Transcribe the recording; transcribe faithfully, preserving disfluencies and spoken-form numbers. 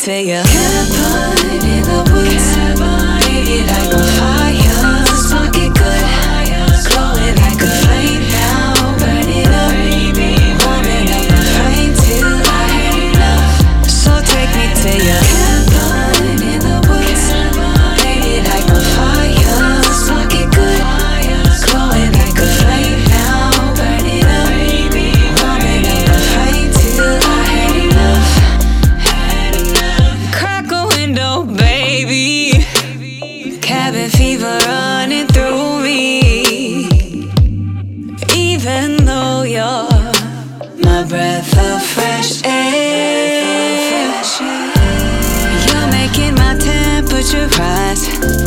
to you. Cabin in the woods, baby like a fire. Smoke it good, glowing like a flame now. Burn it up, warming up my flame till I had enough. So take me to you. Cabin in the woods, baby like a fire. Smoke it good, glowing like a flame now. Burn it up, warming up my flame till I had enough. Crack a window, baby. Cabin fever running through me. Even though you're my breath of fresh air, you're making my temperature rise.